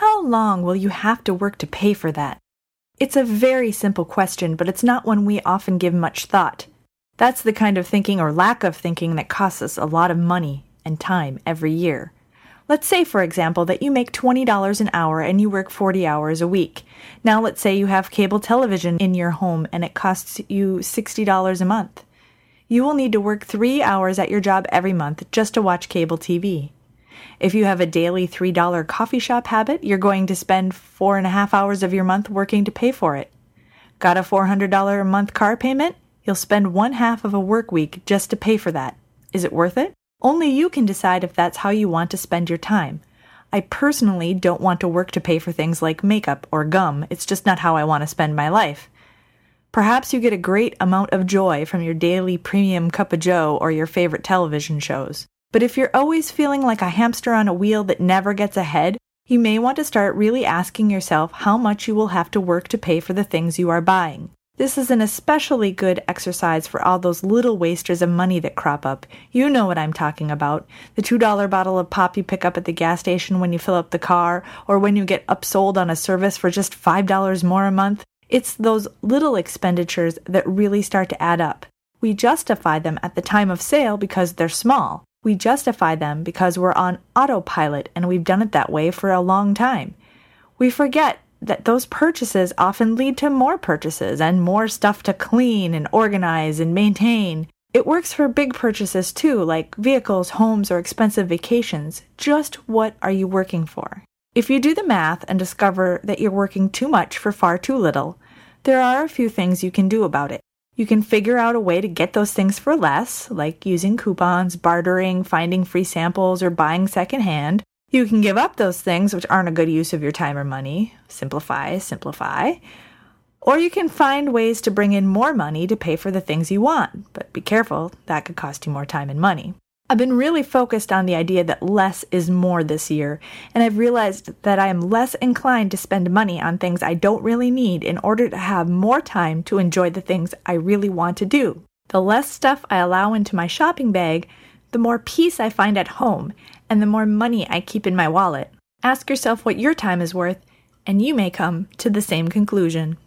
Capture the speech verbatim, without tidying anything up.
how long will you have to work to pay for that? It's a very simple question, but it's not one we often give much thought. That's the kind of thinking or lack of thinking that costs us a lot of money and time every year. Let's say, for example, that you make twenty dollars an hour and you work forty hours a week. Now let's say you have cable television in your home and it costs you sixty dollars a month. You will need to work three hours at your job every month just to watch cable T V. If you have a daily three dollar coffee shop habit, you're going to spend four and a half hours of your month working to pay for it. Got a four hundred dollars a month car payment? You'll spend one half of a work week just to pay for that. Is it worth it? Only you can decide if that's how you want to spend your time. I personally don't want to work to pay for things like makeup or gum. It's just not how I want to spend my life. Perhaps you get a great amount of joy from your daily premium cup of joe or your favorite television shows. But if you're always feeling like a hamster on a wheel that never gets ahead, you may want to start really asking yourself how much you will have to work to pay for the things you are buying. This is an especially good exercise for all those little wasters of money that crop up. You know what I'm talking about. The two dollar bottle of pop you pick up at the gas station when you fill up the car, or when you get upsold on a service for just five dollars more a month. It's those little expenditures that really start to add up. We justify them at the time of sale because they're small. We justify them because we're on autopilot and we've done it that way for a long time. We forget that those purchases often lead to more purchases and more stuff to clean and organize and maintain. It works for big purchases too, like vehicles, homes, or expensive vacations. Just what are you working for? If you do the math and discover that you're working too much for far too little, there are a few things you can do about it. You can figure out a way to get those things for less, like using coupons, bartering, finding free samples, or buying secondhand. You can give up those things which aren't a good use of your time or money. Simplify, simplify. Or you can find ways to bring in more money to pay for the things you want. But be careful, that could cost you more time and money. I've been really focused on the idea that less is more this year, and I've realized that I am less inclined to spend money on things I don't really need in order to have more time to enjoy the things I really want to do. The less stuff I allow into my shopping bag, the more peace I find at home, and the more money I keep in my wallet. Ask yourself what your time is worth, and you may come to the same conclusion.